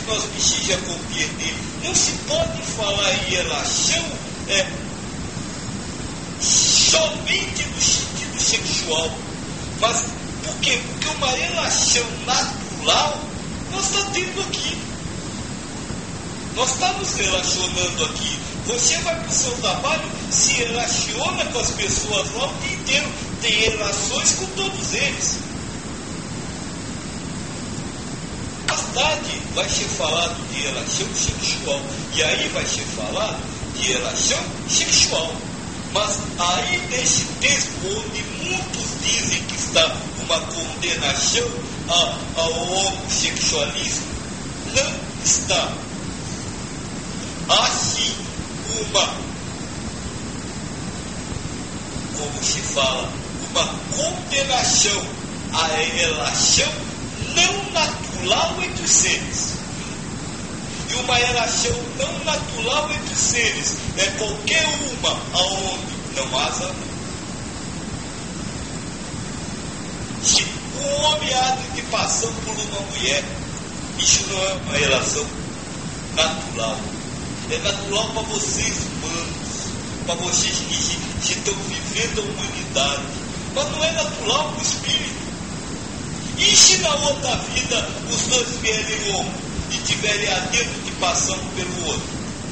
nós precisamos compreender. Não se pode falar em relação somente no sentido sexual. Mas por quê? Porque uma relação natural nós estamos tendo aqui. Nós estamos relacionando aqui. Você vai para o seu trabalho, se relaciona com as pessoas lá o dia inteiro, tem relações com todos eles. Mais tarde vai ser falado de relação sexual, e aí vai ser falado de relação sexual. Mas aí nesse texto, onde muitos dizem que está uma condenação ao homossexualismo, não está. Há sim como se fala, uma condenação à relação não natural entre os seres. E uma relação não natural entre os seres é qualquer uma aonde não há amor. Se um homem há de passar por uma mulher, isso não é uma relação natural. É natural para vocês humanos, para vocês que estão vivendo a humanidade. Mas não é natural para o espírito. E se na outra vida os dois vierem homem e tiverem a dedo de passando pelo outro?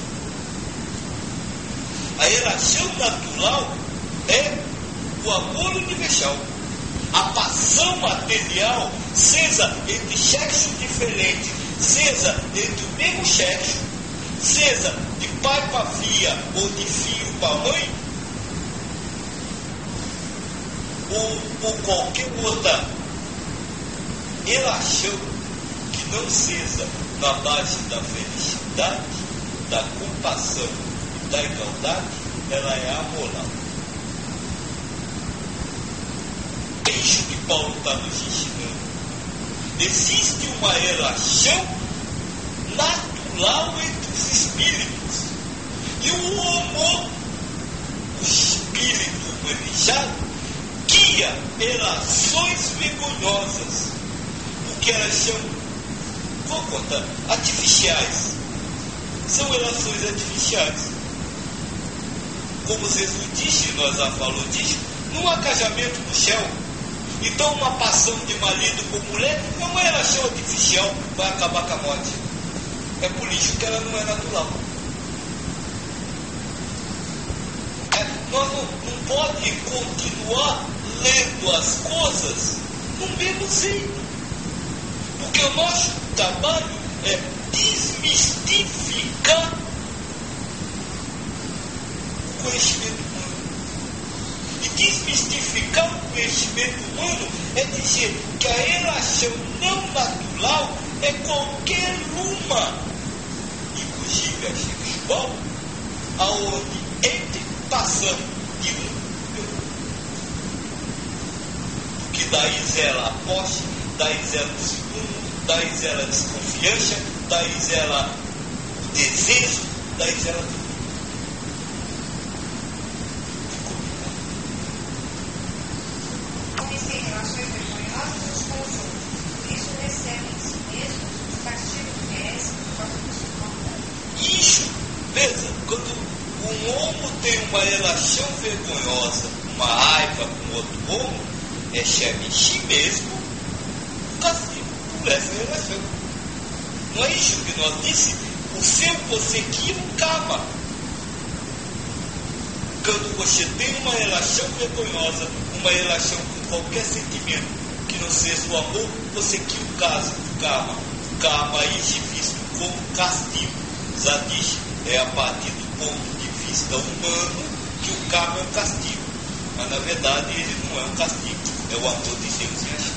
A relação natural é o amor universal. A paixão material, seja entre sexos diferentes, seja entre o mesmo sexo, seja de pai para filha ou de filho para mãe, ou qualquer outra relação que não seja na base da felicidade, da compaixão e da igualdade, ela é amoral. É isso que Paulo está nos ensinando. Existe uma relação natural entre os espíritos. E o amor, o espírito humanizado, guia relações vergonhosas. Porque elas são, vou contar, artificiais. São relações artificiais. Como Jesus disse, nós já falou disso, não há casamento no céu. Então uma paixão de marido com mulher é uma relação artificial, vai acabar com a morte. É por isso que ela não é natural. Nós não podemos continuar lendo as coisas do mesmo jeito. Porque o nosso trabalho é desmistificar o conhecimento humano. E desmistificar o conhecimento humano é dizer que a relação não natural é qualquer uma, inclusive a sexual, aonde entre passando de um e outro. Porque daí zela a posse, daí zela o ciúme, daí zela a desconfiança, daí zela o desejo, daí zela tudo. Existem relações vergonhosas uns com os outros, por isso recebem em si mesmos o castigo que merecem por causa de sua maldade. Isso, veja, quando um homem tem uma relação vergonhosa, uma raiva com outro homem, recebe em si mesmo o castigo por essa relação. Não é isso que nós disse? O seu conseguiu karma. Quando você tem uma relação vergonhosa, uma relação com qualquer sentimento que não seja o amor, você quer o caso do karma. O karma aí se visto como castigo. Já disse, é a partir do ponto de vista humano que o karma é um castigo. Mas na verdade ele não é um castigo, é o amor de Deus em